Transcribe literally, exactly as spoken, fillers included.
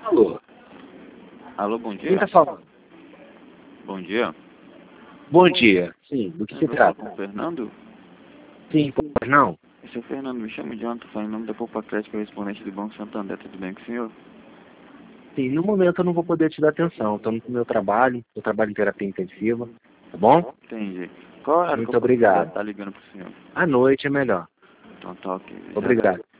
Alô? Alô, bom dia. Quem tá falando? Bom dia. Bom dia. Sim, do que se Eu tô falando trata? com o Fernando? Sim, pois não? Esse é o Fernando, me chamo de Jonathan, falando em nome da Poupa Crédito, correspondente do Banco Santander, tudo bem com o senhor? Sim, no momento eu não vou poder te dar atenção. Estou no meu trabalho, eu trabalho em terapia intensiva, tá bom? Entendi. Qual horário que Muito eu posso obrigado. estar ligando pro senhor? À noite é melhor. Então tá ok. Já Obrigado.